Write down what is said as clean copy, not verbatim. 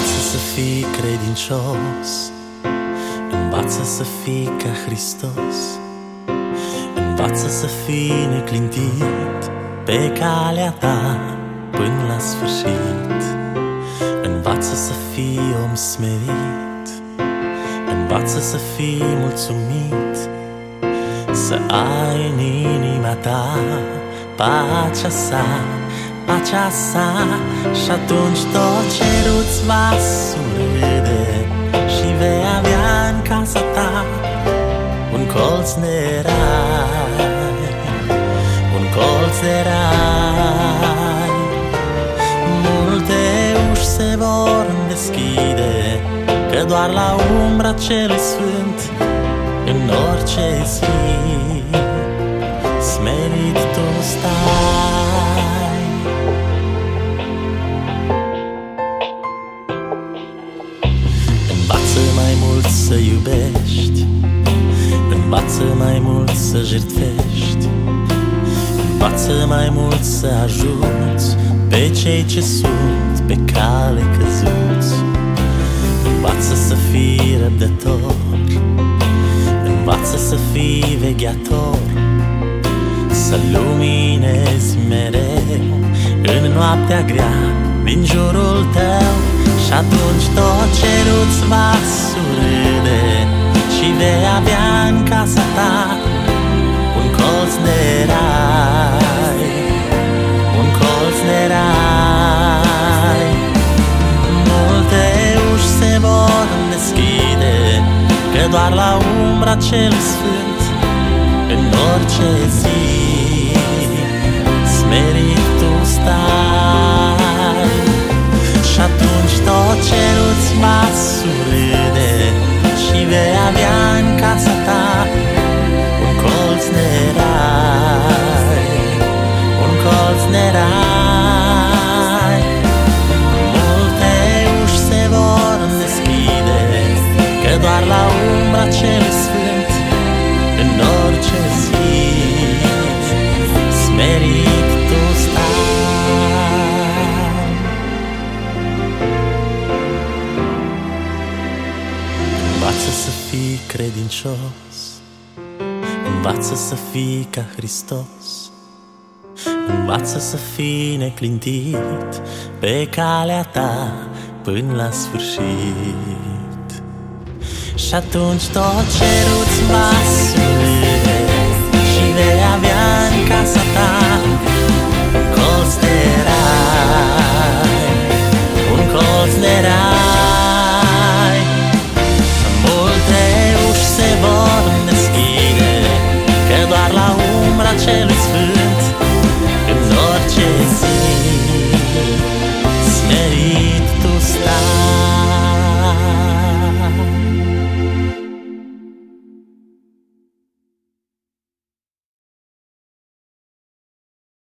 Învață să fii credincios, învață să fii ca Hristos, învață să fii neclintit pe calea ta până la sfârșit. Învață să fii om smerit, învață să fii mulțumit, să ai în inima ta pacea sa, pacea sa. Și atunci tot cerul-ți va surâde și vei avea în casa ta un colț de rai, un colț de rai. Multe uși se vor deschide, că doar la umbra celui sfânt în orice zi smerit tu stai. Învață mai mult să iubești, învață mai mult să jertfești, învață mai mult să ajuți pe cei ce sunt pe cale căzuți. Învață să fii răbdător, învață să fii vegheator, să luminezi mereu în noaptea grea din jurul tău. Și atunci tot cerul-ți va surâde și vei avea în casa ta un colț de rai, un colț de rai. Multe uși se vor deschide, că doar la umbra celui sfânt în orice zi smerit tu stai. Și atunci tot cerul-ți va surâde și vei avea în casa ta un colț de rai, un colț de rai. Multe uși se vor deschide, că doar la umbra celui sfânt în orice zi smerit tu stai. Învață să fii credincios, învață să fii ca Hristos, învață să fii neclintit pe calea ta până la sfârșit. Și atunci tot cerul-ți va surâde și vei avea în casa ta un colț de rai, un colț de rai. Multe uși se vor deschide, că doar la umbra celui sfânt în orice zi smerit tu stai.